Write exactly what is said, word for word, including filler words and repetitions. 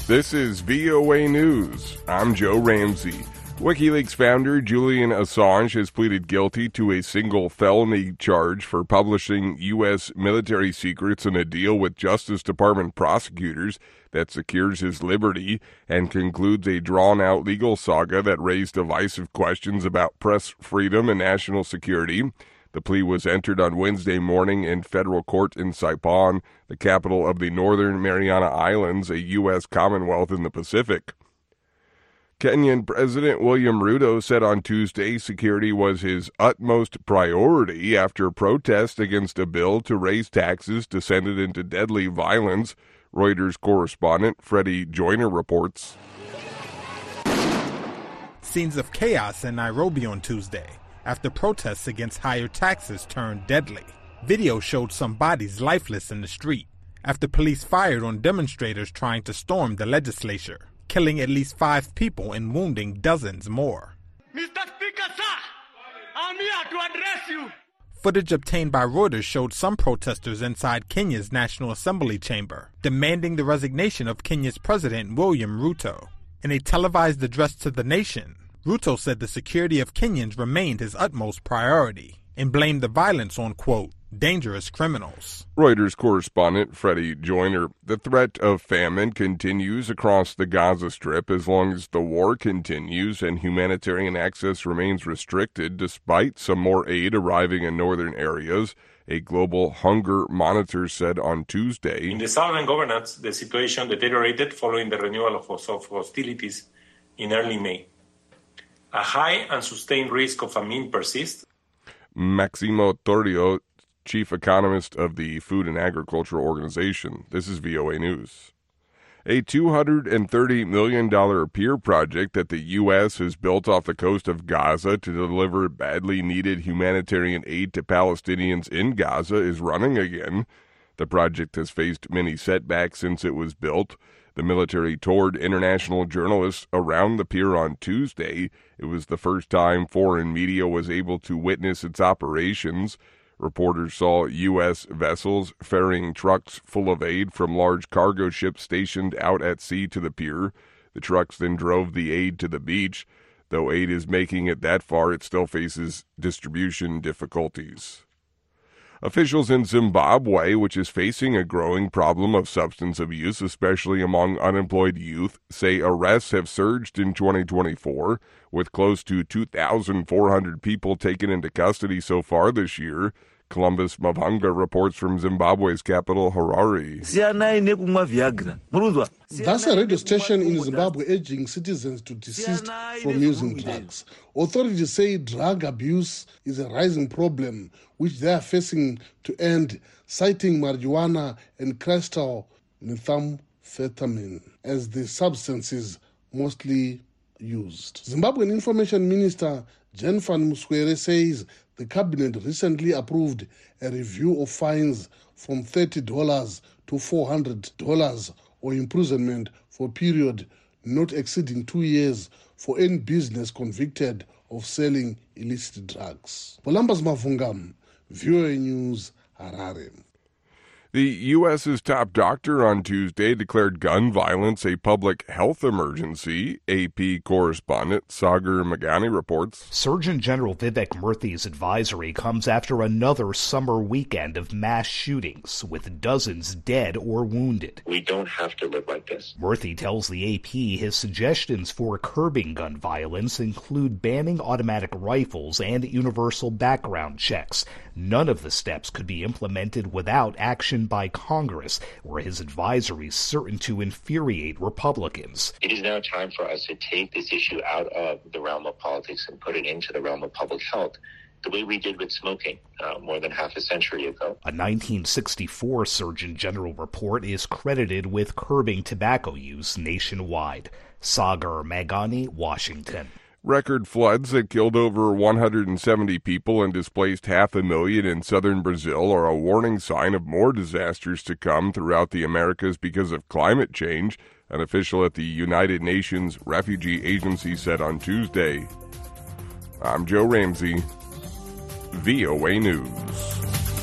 This is V O A News. I'm Joe Ramsey. WikiLeaks founder Julian Assange has pleaded guilty to a single felony charge for publishing U S military secrets in a deal with Justice Department prosecutors that secures his liberty and concludes a drawn-out legal saga that raised divisive questions about press freedom and national security. The plea was entered on Wednesday morning in federal court in Saipan, the capital of the Northern Mariana Islands, a U S Commonwealth in the Pacific. Kenyan President William Ruto said on Tuesday security was his utmost priority after protests against a bill to raise taxes descended into deadly violence. Reuters correspondent Freddie Joyner reports. Scenes of chaos in Nairobi on Tuesday after protests against higher taxes turned deadly. Video showed some bodies lifeless in the street after police fired on demonstrators trying to storm the legislature, killing at least five people and wounding dozens more. Mister Speaker, sir, I'm here to address you. Footage obtained by Reuters showed some protesters inside Kenya's National Assembly chamber, demanding the resignation of Kenya's President William Ruto. In a televised address to the nation, Ruto said the security of Kenyans remained his utmost priority and blamed the violence on, quote, dangerous criminals. Reuters correspondent Freddie Joyner. The threat of famine continues across the Gaza Strip as long as the war continues and humanitarian access remains restricted despite some more aid arriving in northern areas. A global hunger monitor said on Tuesday. In the southern governance, the situation deteriorated following the renewal of hostilities in early May. A high and sustained risk of famine persists. Maximo Torrio, chief economist of the Food and Agriculture Organization. This is V O A News. A two hundred thirty million dollars peer project that the U S has built off the coast of Gaza to deliver badly needed humanitarian aid to Palestinians in Gaza is running again. The project has faced many setbacks since it was built. The military toured international journalists around the pier on Tuesday. It was the first time foreign media was able to witness its operations. Reporters saw U S vessels ferrying trucks full of aid from large cargo ships stationed out at sea to the pier. The trucks then drove the aid to the beach. Though aid is making it that far, it still faces distribution difficulties. Officials in Zimbabwe, which is facing a growing problem of substance abuse, especially among unemployed youth, say arrests have surged in twenty twenty-four, with close to two thousand four hundred people taken into custody so far this year. Columbus Mavhanga reports from Zimbabwe's capital, Harare. That's a radio station in Zimbabwe urging citizens to desist from using drugs. Authorities say drug abuse is a rising problem which they are facing to end, citing marijuana and crystal methamphetamine as the substances mostly used. Zimbabwean Information Minister Jan van Muswere says the cabinet recently approved a review of fines from thirty dollars to four hundred dollars or imprisonment for a period not exceeding two years for any business convicted of selling illicit drugs. Polambas Mavungam, V O A News, Harare. The U S's top doctor on Tuesday declared gun violence a public health emergency. A P correspondent Sagar Magani reports. Surgeon General Vivek Murthy's advisory comes after another summer weekend of mass shootings, with dozens dead or wounded. We don't have to live like this. Murthy tells the A P his suggestions for curbing gun violence include banning automatic rifles and universal background checks. None of the steps could be implemented without action by Congress, where his advisory is certain to infuriate Republicans. It is now time for us to take this issue out of the realm of politics and put it into the realm of public health, the way we did with smoking uh, more than half a century ago. A nineteen sixty-four Surgeon General report is credited with curbing tobacco use nationwide. Sagar Magani, Washington. Record floods that killed over one hundred seventy people and displaced half a million in southern Brazil are a warning sign of more disasters to come throughout the Americas because of climate change, an official at the United Nations Refugee Agency said on Tuesday. I'm Joe Ramsey, V O A News.